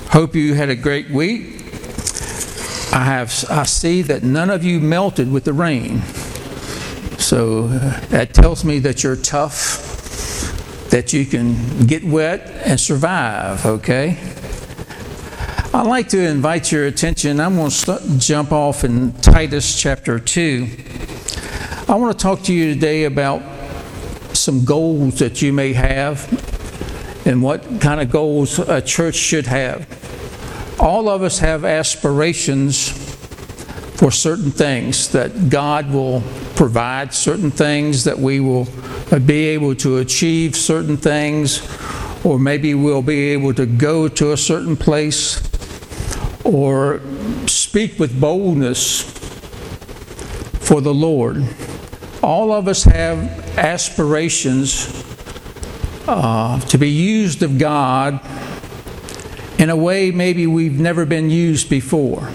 Hope you had a great week. I see that none of you melted with the rain. So that tells me that you're tough, that you can get wet and survive, okay? I'd like to invite your attention. I'm going to jump off in Titus chapter 2. I want to talk to you today about some goals that you may have and what kind of goals a church should have. All of us have aspirations for certain things, that God will provide certain things, that we will be able to achieve certain things, or maybe we'll be able to go to a certain place or speak with boldness for the Lord. All of us have aspirations to be used of God in a way maybe we've never been used before.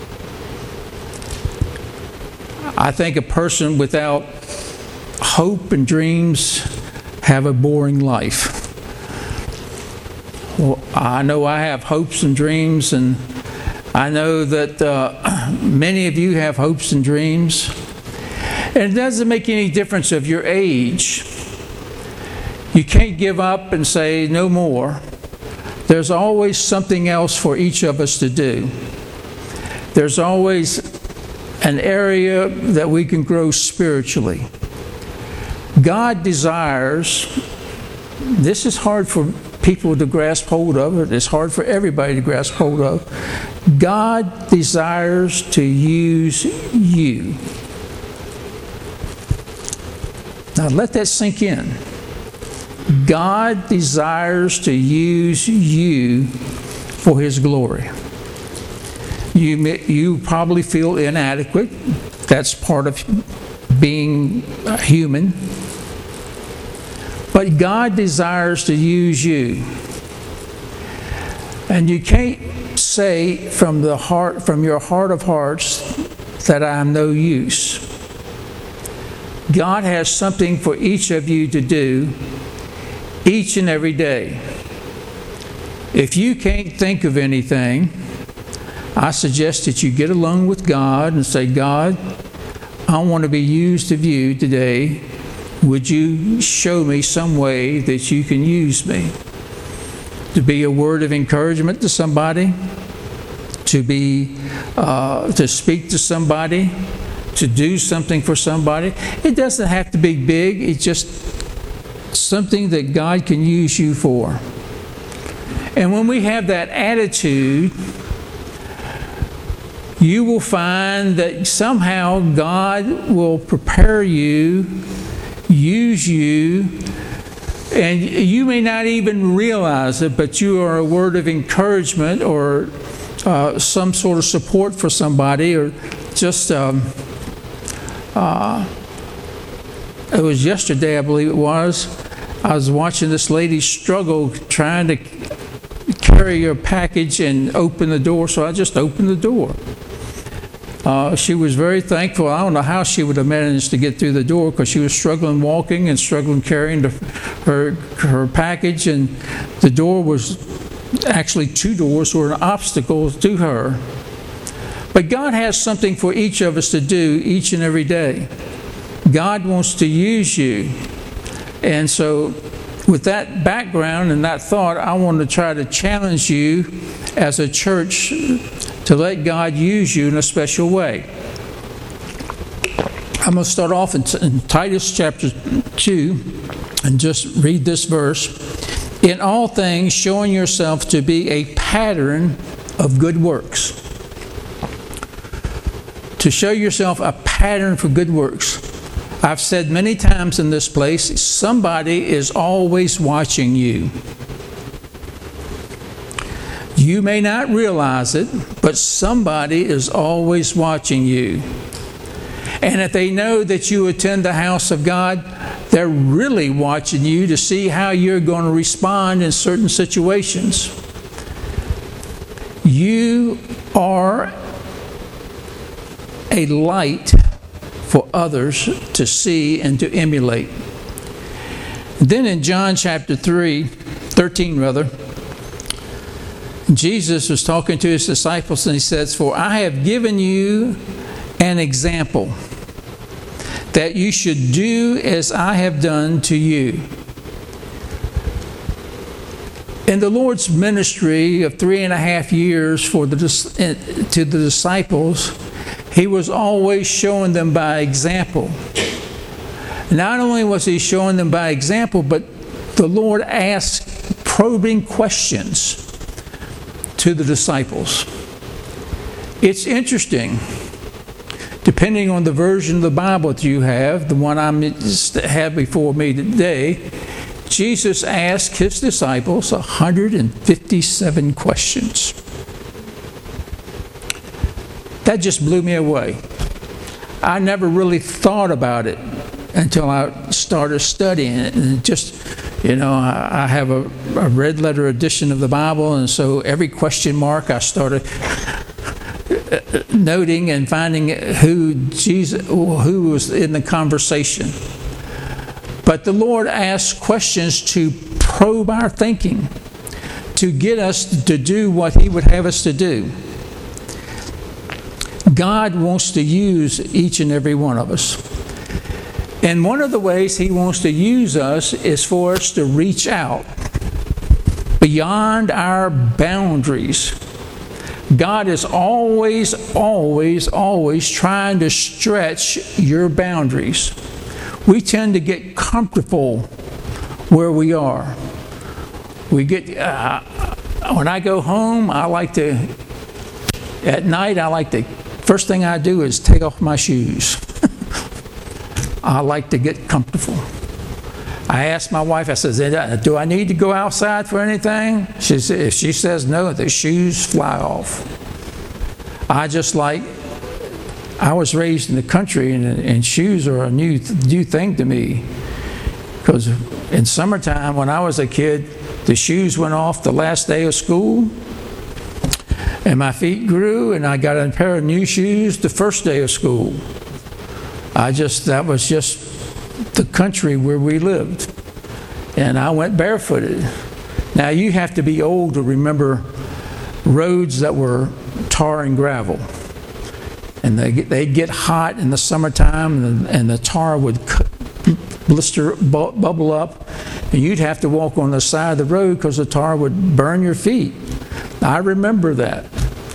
I think a person without hope and dreams have a boring life. Well, I know I have hopes and dreams, and I know that many of you have hopes and dreams. And it doesn't make any difference of your age. You can't give up and say no more. There's always something else for each of us to do. There's always an area that we can grow spiritually. God desires, this is hard for people to grasp hold of, it's hard for everybody to grasp hold of. God desires to use you. Now let that sink in. God desires to use you for His glory. You probably feel inadequate. That's part of being human. But God desires to use you. And you can't say from your heart of hearts that I am no use. God has something for each of you to do each and every day. If you can't think of anything, I suggest that you get alone with God and say, God, I want to be used of you today. Would you show me some way that you can use me? To be a word of encouragement to somebody, to speak to somebody, to do something for somebody. It doesn't have to be big. It's just something that God can use you for. And when we have that attitude, you will find that somehow God will prepare you, use you, and you may not even realize it, but you are a word of encouragement or some sort of support for somebody, or just it was yesterday, I believe it was, I was watching this lady struggle trying to carry her package and open the door, so I just opened the door. She was very thankful. I don't know how she would have managed to get through the door, because she was struggling walking and struggling carrying her package, and the door was actually, two doors were an obstacle to her. But God has something for each of us to do each and every day. God wants to use you. And so with that background and that thought, I want to try to challenge you as a church to let God use you in a special way. I'm going to start off in Titus chapter 2 and just read this verse. In all things, showing yourself to be a pattern of good works. To show yourself a pattern for good works. I've said many times in this place, somebody is always watching you. You may not realize it, but somebody is always watching you. And if they know that you attend the house of God, they're really watching you to see how you're going to respond in certain situations. You are a light for others to see and to emulate. Then in John chapter 13, Jesus was talking to his disciples and he says, "For I have given you an example that you should do as I have done to you." In the Lord's ministry of 3.5 years to the disciples, he was always showing them by example. Not only was he showing them by example, but the Lord asked probing questions to the disciples. It's interesting, depending on the version of the Bible that you have, the one I have before me today, Jesus asked his disciples 157 questions. That just blew me away. I never really thought about it until I started studying it. And just, I have a red letter edition of the Bible, and so every question mark I started noting and finding who was in the conversation. But the Lord asks questions to probe our thinking, to get us to do what he would have us to do. God wants to use each and every one of us. And one of the ways he wants to use us is for us to reach out beyond our boundaries. God is always, always, always trying to stretch your boundaries. We tend to get comfortable where we are. When I go home, first thing I do is take off my shoes. I like to get comfortable. I asked my wife, I said, "Do I need to go outside for anything?" If she says no, the shoes fly off. I was raised in the country, and shoes are a new thing to me. Because in summertime, when I was a kid, the shoes went off the last day of school, and my feet grew, and I got a pair of new shoes the first day of school. That was just the country where we lived. And I went barefooted. Now, you have to be old to remember roads that were tar and gravel. And they'd get hot in the summertime, and the tar would bubble up, and you'd have to walk on the side of the road because the tar would burn your feet. I remember that.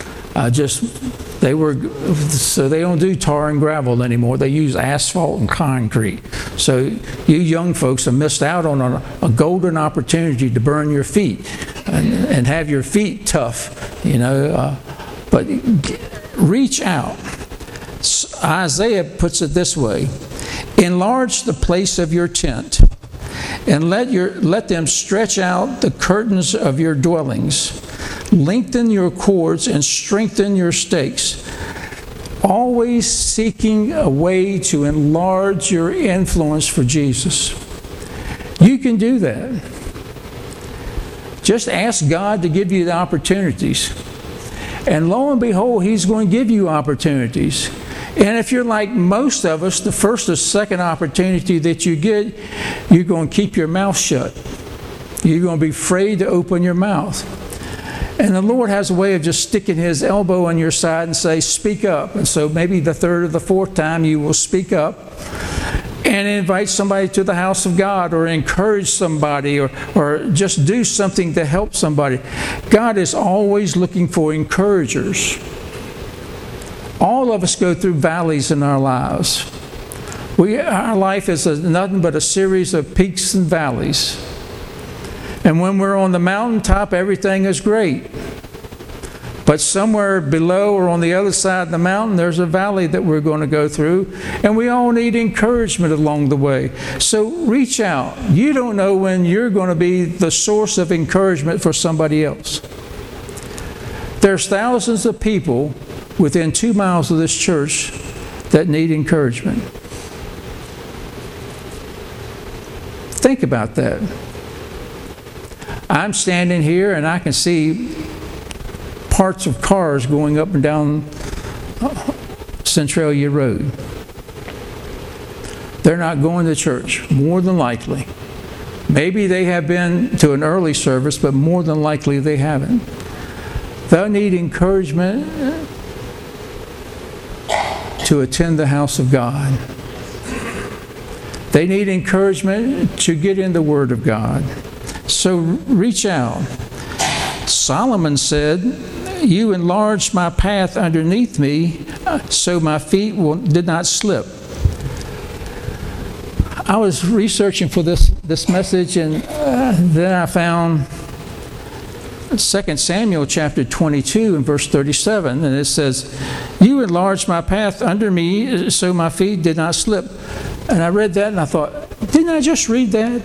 So they don't do tar and gravel anymore. They use asphalt and concrete. So you young folks have missed out on a golden opportunity to burn your feet and have your feet tough, but reach out. Isaiah puts it this way: enlarge the place of your tent, and let them stretch out the curtains of your dwellings. Lengthen your cords and strengthen your stakes, always seeking a way to enlarge your influence for Jesus. You can do that. Just ask God to give you the opportunities. And lo and behold, he's going to give you opportunities. And if you're like most of us, the first or second opportunity that you get, you're going to keep your mouth shut. You're going to be afraid to open your mouth. And the Lord has a way of just sticking his elbow on your side and say, "Speak up." And so maybe the third or the fourth time you will speak up and invite somebody to the house of God, or encourage somebody, or just do something to help somebody. God is always looking for encouragers. All of us go through valleys in our lives. Our life is nothing but a series of peaks and valleys. And when we're on the mountaintop, everything is great. But somewhere below or on the other side of the mountain, there's a valley that we're going to go through. And we all need encouragement along the way. So reach out. You don't know when you're going to be the source of encouragement for somebody else. There's thousands of people within 2 miles of this church that need encouragement. Think about that. I'm standing here and I can see parts of cars going up and down Centralia Road. They're not going to church, more than likely. Maybe they have been to an early service, but more than likely they haven't. They need encouragement to attend the house of God. They need encouragement to get in the Word of God. So reach out. Solomon said, "You enlarged my path underneath me, so my feet did not slip." I was researching for this message, and then I found 2 Samuel chapter 22 and verse 37, and it says, "You enlarged my path under me, so my feet did not slip." And I read that and I thought, didn't I just read that?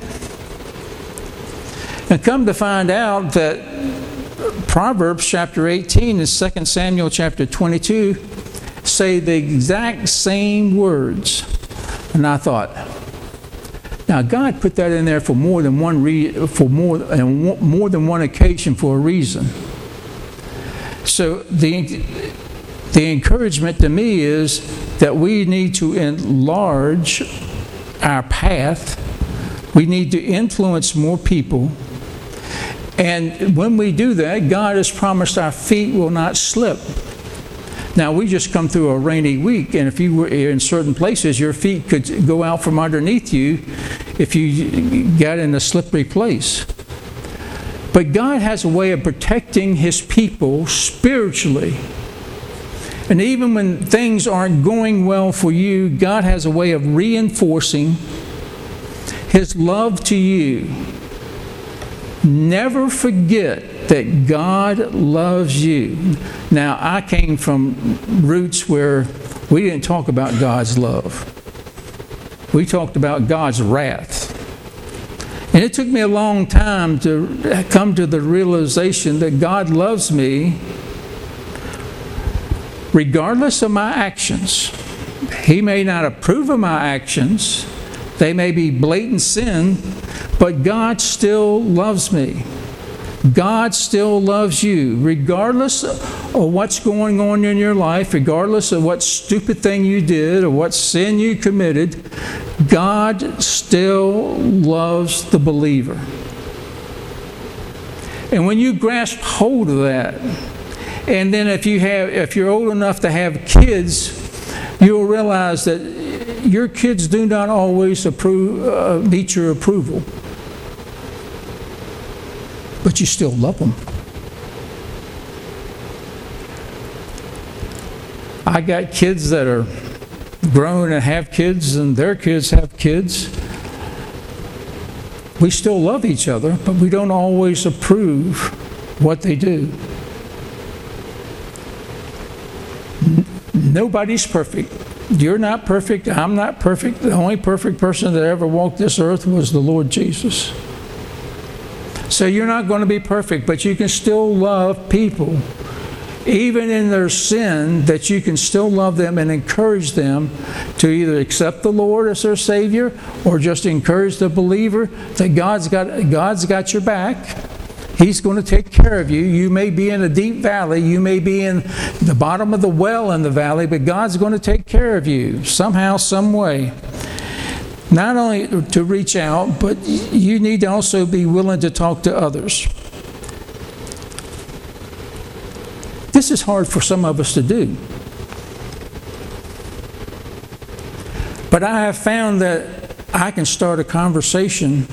And come to find out that Proverbs chapter 18 and 2 Samuel chapter 22 say the exact same words. And I thought, now God put that in there for more than one more than one occasion for a reason. So the encouragement to me is that we need to enlarge our path. We need to influence more people. And when we do that, God has promised our feet will not slip. Now, we just come through a rainy week, and if you were in certain places, your feet could go out from underneath you if you got in a slippery place. But God has a way of protecting His people spiritually. And even when things aren't going well for you, God has a way of reinforcing His love to you. Never forget that God loves you. Now, I came from roots where we didn't talk about God's love. We talked about God's wrath. And it took me a long time to come to the realization that God loves me regardless of my actions. He may not approve of my actions. They may be blatant sin, but God still loves me. God still loves you, regardless of what's going on in your life, regardless of what stupid thing you did or what sin you committed. God still loves the believer. And when you grasp hold of that, and then if you're old enough to have kids, you'll realize that your kids do not always meet your approval. But you still love them. I got kids that are grown and have kids, and their kids have kids. We still love each other, but we don't always approve what they do. Nobody's perfect. You're not perfect. I'm not perfect. The only perfect person that ever walked this earth was the Lord Jesus. So you're not going to be perfect, but you can still love people. Even in their sin, that you can still love them and encourage them to either accept the Lord as their Savior or just encourage the believer that God's got your back. He's going to take care of you. You may be in a deep valley. You may be in the bottom of the well in the valley, but God's going to take care of you somehow, some way. Not only to reach out, but you need to also be willing to talk to others. This is hard for some of us to do. But I have found that I can start a conversation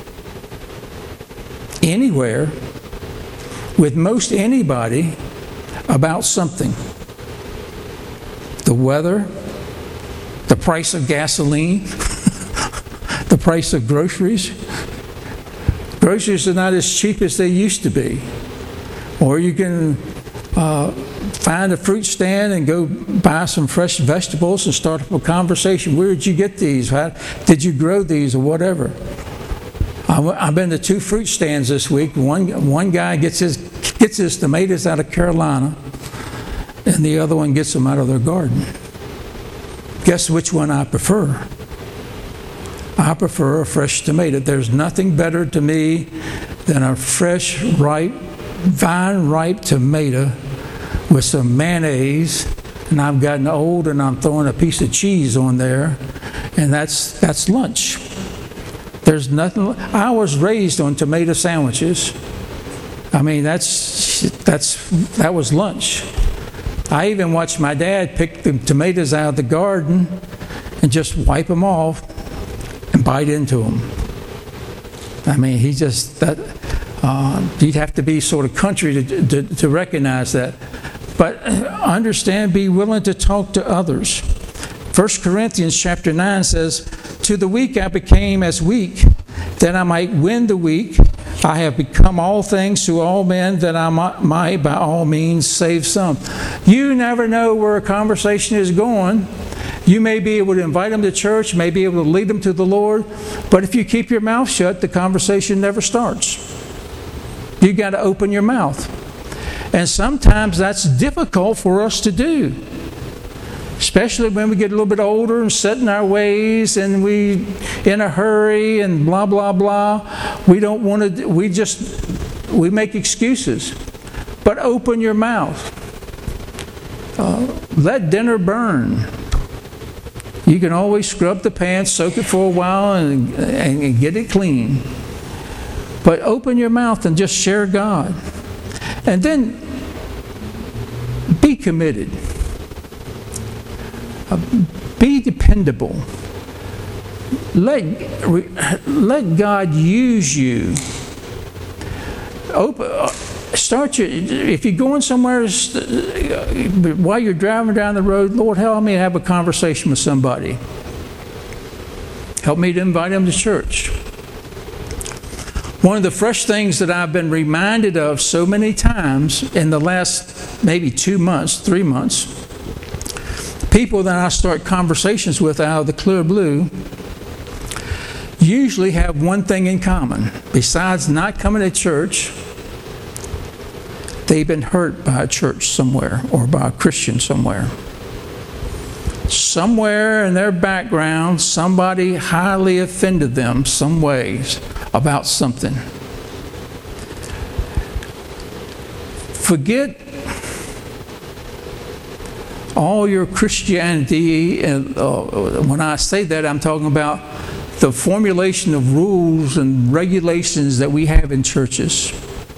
anywhere with most anybody about something. The weather, the price of gasoline, the price of groceries. Groceries are not as cheap as they used to be. Or you can find a fruit stand and go buy some fresh vegetables and start up a conversation. Where did you get these? How did you grow these or whatever? I've been to 2 fruit stands this week. One guy gets his tomatoes out of Carolina, and the other one gets them out of their garden. Guess which one I prefer? I prefer a fresh tomato. There's nothing better to me than a fresh, ripe, vine-ripe tomato with some mayonnaise, and I've gotten old and I'm throwing a piece of cheese on there, and that's lunch. There's nothing. I was raised on tomato sandwiches. I mean, that's that was lunch. I even watched my dad pick the tomatoes out of the garden and just wipe them off and bite into them. I mean, he just, you'd have to be sort of country to recognize that. But understand, be willing to talk to others. 1 Corinthians chapter 9 says, "To the weak I became as weak, that I might win the weak. I have become all things to all men, that I might by all means save some." You never know where a conversation is going. You may be able to invite them to church, may be able to lead them to the Lord, but if you keep your mouth shut, the conversation never starts. You got to open your mouth. And sometimes that's difficult for us to do, especially when we get a little bit older and set in our ways and we in a hurry and blah, blah, blah. We don't want to, we make excuses. But open your mouth. Let dinner burn. You can always scrub the pans, soak it for a while, and get it clean. But open your mouth and just share God. And then be committed. Be dependable. Let God use you. If you're going somewhere, while you're driving down the road, Lord, help me to have a conversation with somebody. Help me to invite them to church. One of the fresh things that I've been reminded of so many times in the last maybe 2 months, 3 months, people that I start conversations with out of the clear blue usually have one thing in common. Besides not coming to church, they've been hurt by a church somewhere or by a Christian somewhere. Somewhere in their background, somebody highly offended them some ways about something. Forget all your Christianity, and when I say that, I'm talking about the formulation of rules and regulations that we have in churches.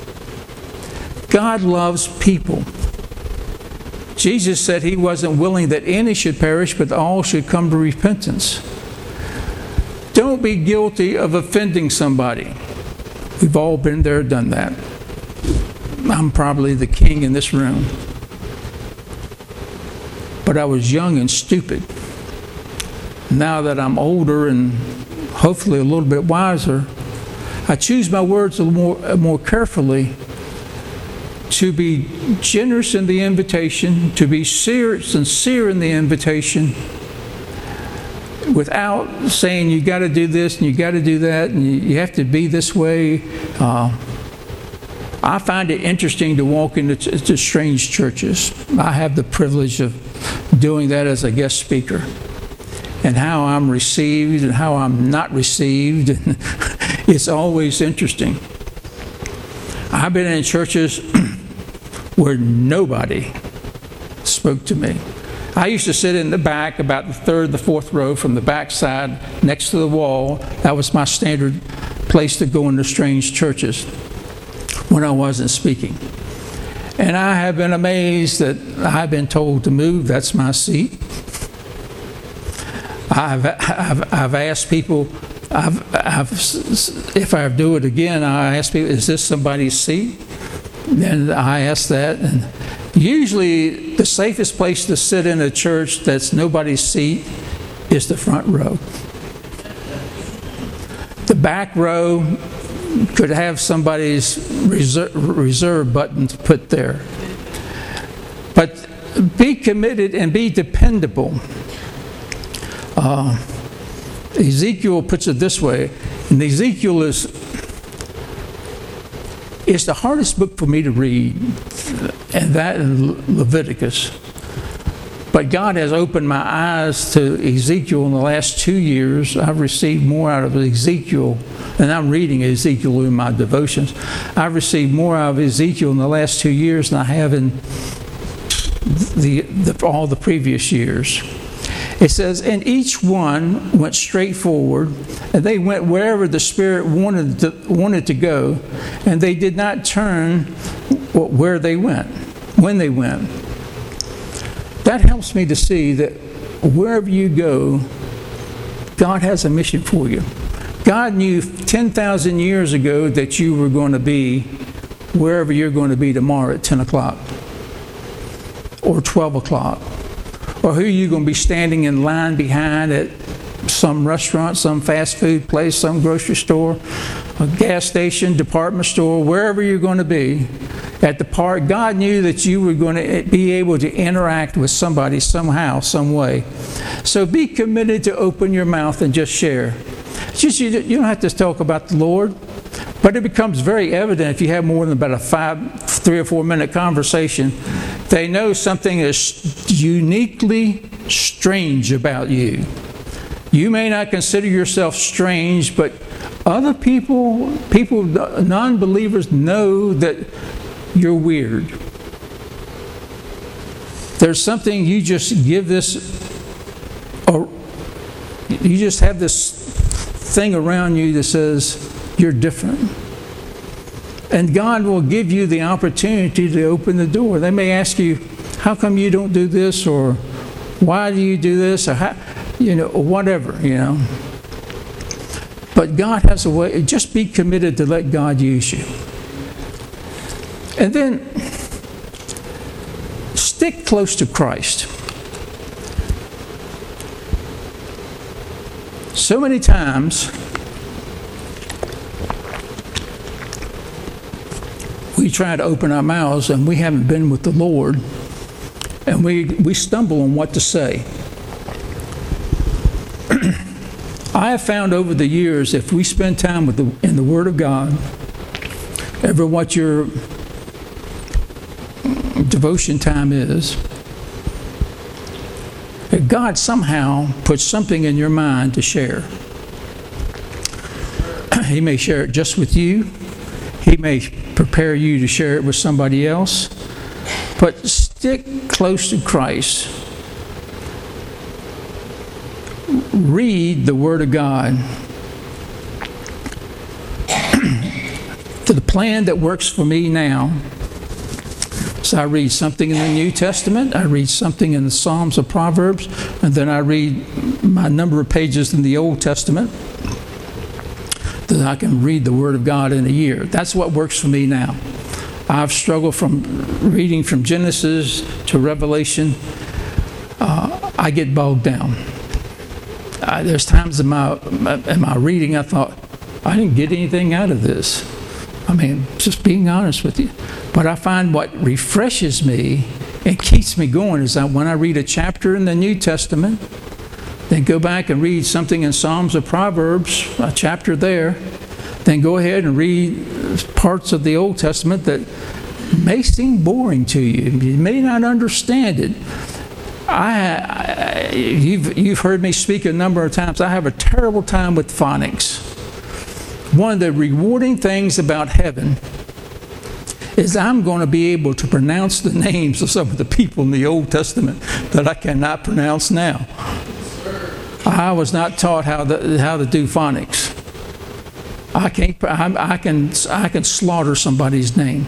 God loves people. Jesus said He wasn't willing that any should perish, but all should come to repentance. Don't be guilty of offending somebody. We've all been there, done that. I'm probably the king in this room. But I was young and stupid. Now that I'm older and hopefully a little bit wiser, I choose my words a little more carefully, to be generous in the invitation, to be sincere in the invitation, without saying you got to do this and you got to do that and you have to be this way. I find it interesting to walk into strange churches. I have the privilege of doing that as a guest speaker, and how I'm received and how I'm not received. It's always interesting. I've been in churches where nobody spoke to me. I used to sit in the back, about the third, the fourth row from the back side, next to the wall. That was my standard place to go into strange churches when I wasn't speaking. And I have been amazed that I've been told to move. That's my seat. I've asked people, if I do it again, I ask people, is this somebody's seat? And I ask that. And usually the safest place to sit in a church that's nobody's seat is the front row. The back row could have somebody's reserve button put there. But be committed and be dependable. Ezekiel puts it this way, and Ezekiel is the hardest book for me to read, and that and Leviticus. But God has opened my eyes to Ezekiel in the last 2 years. I've received more out of Ezekiel, and I'm reading Ezekiel in my devotions. I've received more out of Ezekiel in the last 2 years than I have in all the previous years. It says, and each one went straight forward, and they went wherever the Spirit wanted to go, and they did not turn where they went, when they went. That helps me to see that wherever you go, God has a mission for you. God knew 10,000 years ago that you were going to be wherever you're going to be tomorrow at 10 o'clock or 12 o'clock, or who you're going to be standing in line behind at some restaurant, some fast food place, some grocery store, a gas station, department store, wherever you're going to be. At the park, God knew that you were going to be able to interact with somebody somehow, some way. So be committed to open your mouth and just share. Just, you don't have to talk about the Lord, but it becomes very evident if you have more than about a 3 or 4 minute conversation. They know something is uniquely strange about you. You may not consider yourself strange, but other people, non-believers, know that you're weird. There's something you just give this, or you just have this thing around you that says you're different. And God will give you the opportunity to open the door. They may ask you, how come you don't do this? Or why do you do this? Or how, or whatever, But God has a way. Just be committed to let God use you. And then stick close to Christ. So many times we try to open our mouths and we haven't been with the Lord, and we stumble on what to say. I have found over the years, if we spend time in the Word of God, ever what your devotion time is, that God somehow puts something in your mind to share. He may share it just with you. He may prepare you to share it with somebody else. But stick close to Christ. Read the Word of God. To the plan that works for me now. So I read something in the New Testament, I read something in the Psalms or Proverbs, and then I read my number of pages in the Old Testament, that I can read the Word of God in a year. That's what works for me now. I've struggled from reading from Genesis to Revelation. I get bogged down. There's times in my reading I thought, I didn't get anything out of this. I mean, just being honest with you. But I find what refreshes me and keeps me going is that when I read a chapter in the New Testament, then go back and read something in Psalms or Proverbs, a chapter there, then go ahead and read parts of the Old Testament that may seem boring to you. You may not understand it. You've heard me speak a number of times. I have a terrible time with phonics. One of the rewarding things about heaven is I'm going to be able to pronounce the names of some of the people in the Old Testament that I cannot pronounce now. I was not taught how to do phonics. I can slaughter somebody's name.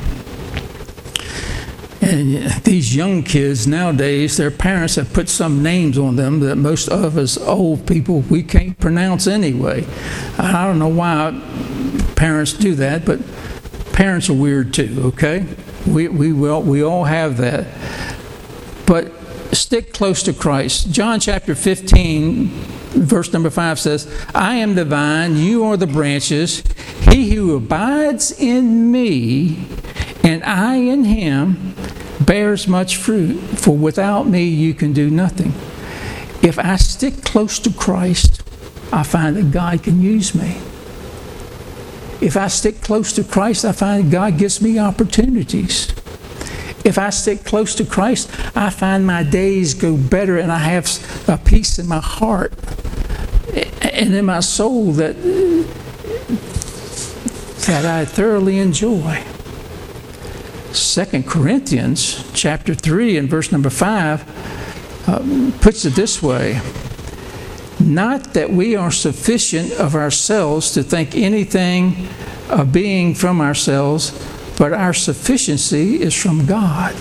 And these young kids nowadays, their parents have put some names on them that most of us old people, we can't pronounce anyway. I don't know why parents do that, but parents are weird too, okay? We all have that. But stick close to Christ. John chapter 15, verse number 5 says, I am the vine, you are the branches. He who abides in me and I in him bears much fruit, for without me you can do nothing. If I stick close to Christ, I find that God can use me. If I stick close to Christ, I find God gives me opportunities. If I stick close to Christ, I find my days go better and I have a peace in my heart and in my soul that I thoroughly enjoy. 2 Corinthians chapter 3 and verse number 5 puts it this way. Not that we are sufficient of ourselves to think anything of being from ourselves, but our sufficiency is from God.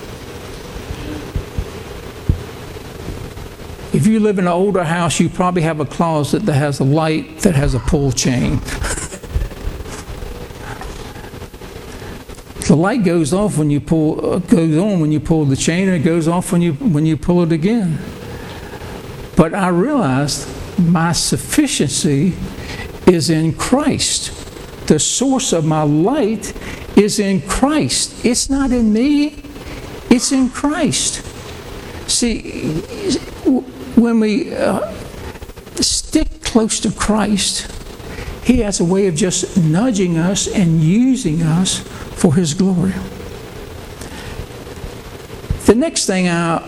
If you live in an older house, you probably have a closet that has a light that has a pull chain. The light goes off when you goes on when you pull the chain, and it goes off when you pull it again. But I realized my sufficiency is in Christ. The source of my light is in Christ. It's not in me, it's in Christ. See, when we stick close to Christ, He has a way of just nudging us and using us for His glory. The next thing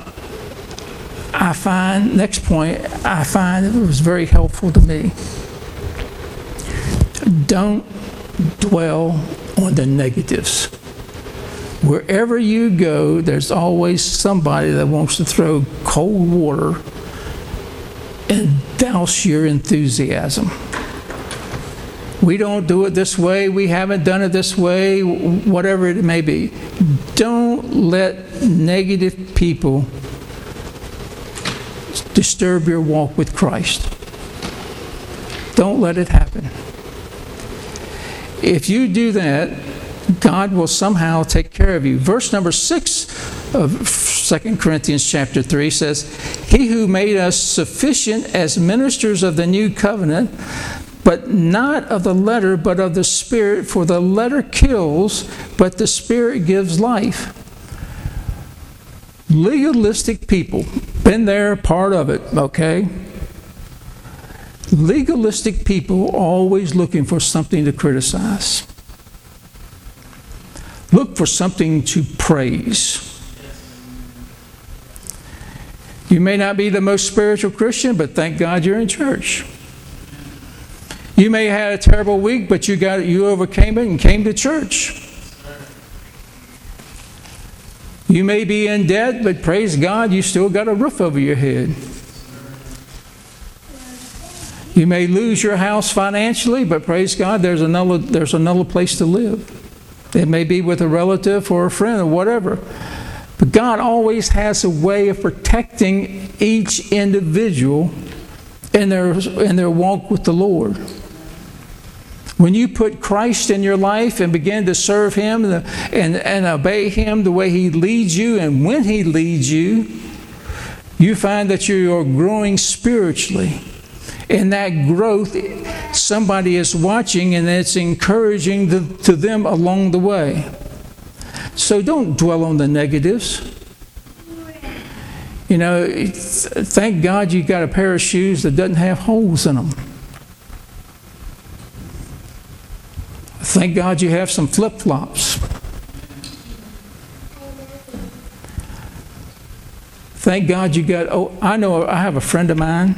next point I find that was very helpful to me. Don't dwell on the negatives. Wherever you go, there's always somebody that wants to throw cold water and douse your enthusiasm. We don't do it this way, we haven't done it this way, whatever it may be. Don't let negative people disturb your walk with Christ. Don't let it happen. If you do that, God will somehow take care of you. Verse number 6 of 2 Corinthians chapter 3 says, He who made us sufficient as ministers of the new covenant, but not of the letter, but of the Spirit, for the letter kills, but the Spirit gives life. Legalistic people, been there, part of it, okay? Legalistic people always looking for something to criticize. Look for something to praise. You may not be the most spiritual Christian, but thank God you're in church. You may have had a terrible week, but you overcame it and came to church. You may be in debt, but praise God, you still got a roof over your head. You may lose your house financially, but praise God, there's another place to live. It may be with a relative or a friend or whatever. But God always has a way of protecting each individual in their walk with the Lord. When you put Christ in your life and begin to serve Him and obey Him the way He leads you, and when He leads you, you find that you are growing spiritually. In that growth, somebody is watching and it's encouraging to them along the way. So don't dwell on the negatives. You know, thank God you got a pair of shoes that doesn't have holes in them. Thank God you have some flip-flops. Thank God you got, I have a friend of mine.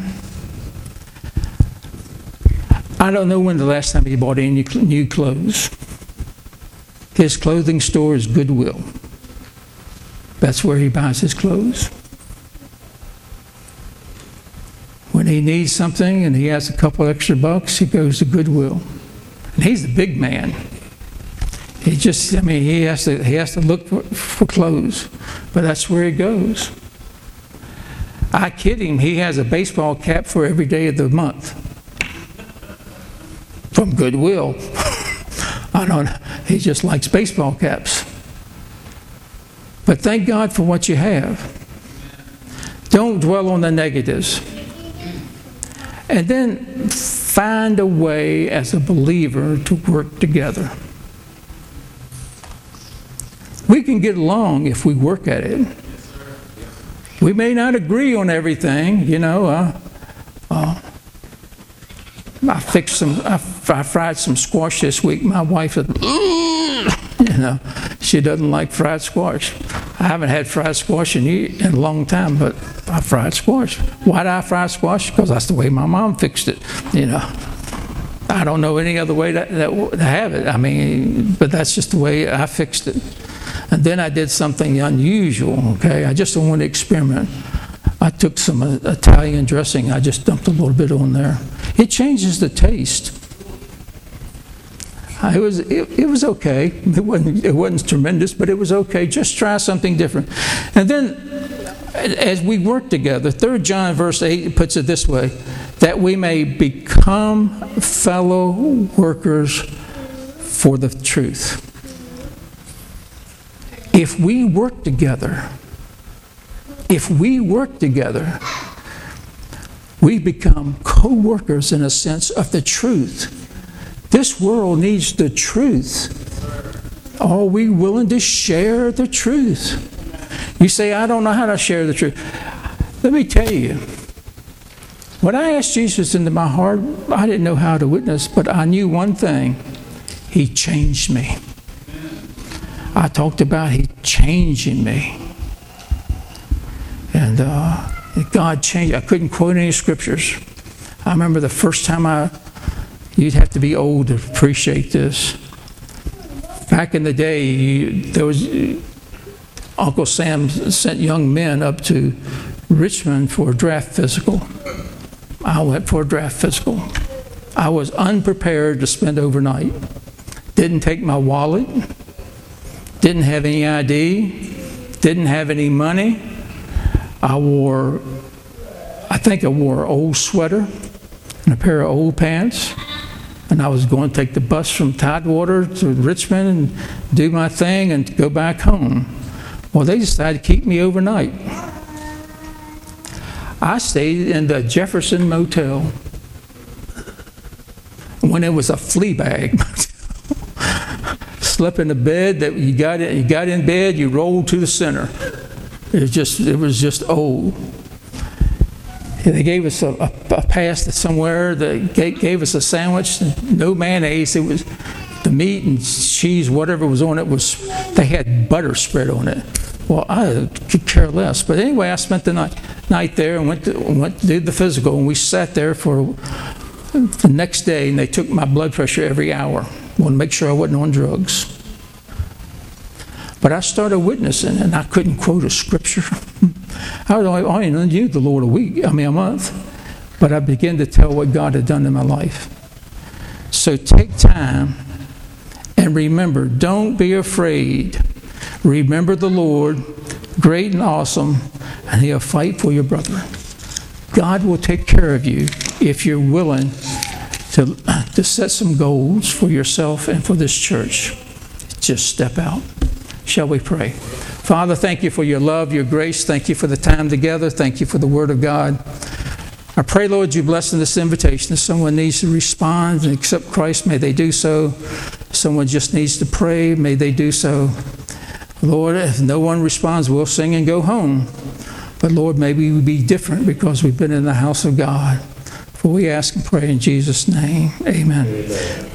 I don't know when the last time he bought any new clothes. His clothing store is Goodwill. That's where he buys his clothes. When he needs something and he has a couple extra bucks, he goes to Goodwill. And he's a big man. He has to look for clothes, but that's where he goes. I kid him, he has a baseball cap for every day of the month. From Goodwill. I don't know. He just likes baseball caps. But thank God for what you have. Don't dwell on the negatives. And then find a way as a believer to work together. We can get along if we work at it. We may not agree on everything, you know. I fried some squash this week. My wife said, she doesn't like fried squash. I haven't had fried squash in a long time, but I fried squash. Why did I fry squash? Because that's the way my mom fixed it, I don't know any other way to have it. But that's just the way I fixed it. And then I did something unusual, okay? I just wanted to experiment. I took some Italian dressing. I just dumped a little bit on there. It changes the taste. It was okay. It wasn't tremendous, but it was okay. Just try something different. And then, as we work together, 3 John verse 8 puts it this way, that we may become fellow workers for the truth. If we work together, we become co-workers in a sense of the truth. This world needs the truth. Are we willing to share the truth? You say, I don't know how to share the truth. Let me tell you, when I asked Jesus into my heart, I didn't know how to witness, but I knew one thing. He changed me. I talked about He changing me. And God changed. I couldn't quote any scriptures. I remember the first time you'd have to be old to appreciate this. Back in the day, there was Uncle Sam sent young men up to Richmond for a draft physical. I went for a draft physical. I was unprepared to spend overnight. Didn't take my wallet. Didn't have any ID. Didn't have any money. I think I wore an old sweater and a pair of old pants. And I was going to take the bus from Tidewater to Richmond and do my thing and go back home. Well, they decided to keep me overnight. I stayed in the Jefferson Motel when it was a flea bag motel. Slept in a bed that you got in bed, you rolled to the center. It was just old. They gave us a pass to somewhere. They gave us a sandwich, no mayonnaise. It was the meat and cheese, whatever was on it they had butter spread on it. Well, I could care less. But anyway, I spent the night there and went to do the physical, and we sat there for the next day, and they took my blood pressure every hour. Wanted to make sure I wasn't on drugs. But I started witnessing, and I couldn't quote a scripture. I only knew the Lord a month. But I began to tell what God had done in my life. So take time and remember, don't be afraid. Remember the Lord, great and awesome, and He'll fight for your brother. God will take care of you if you're willing to set some goals for yourself and for this church. Just step out. Shall we pray? Father, thank you for your love, your grace. Thank you for the time together. Thank you for the Word of God. I pray, Lord, you bless in this invitation. If someone needs to respond and accept Christ, may they do so. If someone just needs to pray, may they do so. Lord, if no one responds, we'll sing and go home. But Lord, may we be different because we've been in the house of God. For we ask and pray in Jesus' name. Amen.